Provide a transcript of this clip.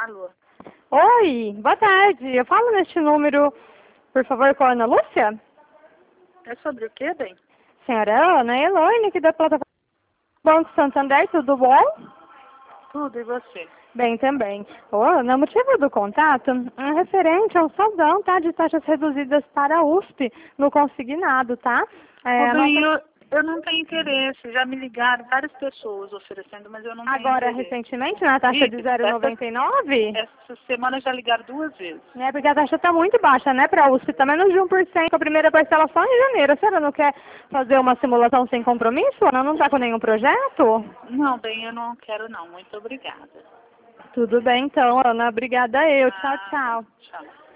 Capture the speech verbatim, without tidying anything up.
Alô? Oi, boa tarde. Eu falo neste número, por favor, com a Ana Lúcia? É sobre o quê, bem? Senhora Ana, Elaine, aqui da plataforma Banco Santander, tudo bom? Tudo, e você? Bem também. Ô, Ana, o motivo do contato é referente ao saldão, tá? De taxas reduzidas para a U S P no consignado, tá? É, Ô, a bem, nossa... eu, eu não tenho interesse. Já me ligaram várias pessoas oferecendo, mas eu não tenho Agora, interesse. recentemente, na taxa de Isso, zero vírgula noventa e nove? essa, essa semana já ligaram duas vezes. É, porque a taxa está muito baixa, né, para a U S P, está menos de um por cento, a primeira parcela só em janeiro. A senhora não quer fazer uma simulação sem compromisso? Ela não está com nenhum projeto? Não, bem, eu não quero não. Muito obrigada. Tudo bem, então, Ana. Obrigada eu. Tchau, Ah, tchau. tchau.